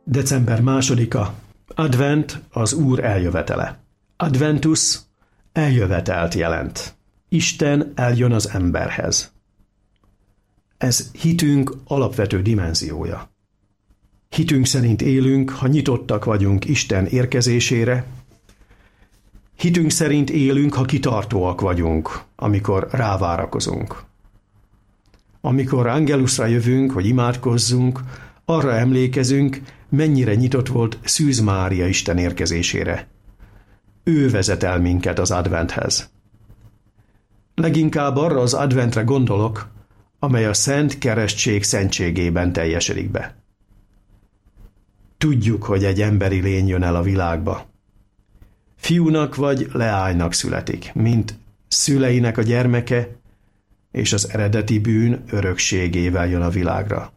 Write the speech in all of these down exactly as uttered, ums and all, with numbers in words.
December másodika. Advent az Úr eljövetele. Adventus eljövetelt jelent. Isten eljön az emberhez. Ez hitünk alapvető dimenziója. Hitünk szerint élünk, ha nyitottak vagyunk Isten érkezésére. Hitünk szerint élünk, ha kitartóak vagyunk, amikor rávárakozunk. Amikor Angelusra jövünk, hogy imádkozzunk, arra emlékezünk, mennyire nyitott volt Szűz Mária Isten érkezésére. Ő vezet el minket az adventhez. Leginkább arra az adventre gondolok, amely a Szent Keresztség szentségében teljesedik be. Tudjuk, hogy egy emberi lény jön el a világba. Fiúnak vagy leánynak születik, mint szüleinek a gyermeke, és az eredeti bűn örökségével jön a világra.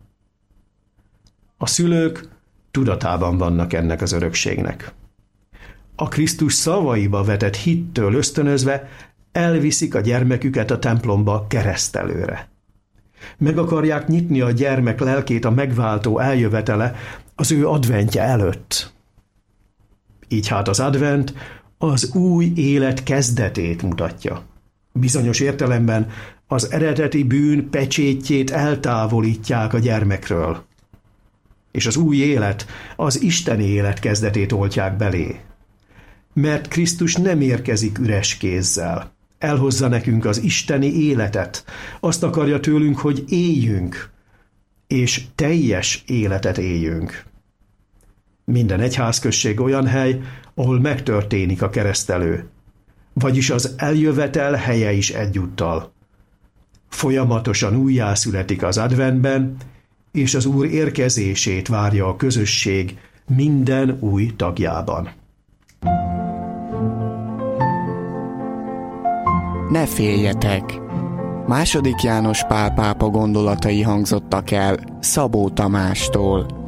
A szülők tudatában vannak ennek az örökségnek. A Krisztus szavaiba vetett hittől ösztönözve elviszik a gyermeküket a templomba keresztelőre. Meg akarják nyitni a gyermek lelkét a megváltó eljövetele az ő adventje előtt. Így hát az advent az új élet kezdetét mutatja. Bizonyos értelemben az eredeti bűn pecsétjét eltávolítják a gyermekről, és az új élet, az isteni élet kezdetét oltják belé. Mert Krisztus nem érkezik üres kézzel. Elhozza nekünk az isteni életet. Azt akarja tőlünk, hogy éljünk, és teljes életet éljünk. Minden egyházközség olyan hely, ahol megtörténik a keresztelő, vagyis az eljövetel helye is egyúttal. Folyamatosan újjászületik az adventben, és az Úr érkezését várja a közösség minden új tagjában. Ne féljetek! Második János Pál pápa gondolatai hangzottak el Szabó Tamástól.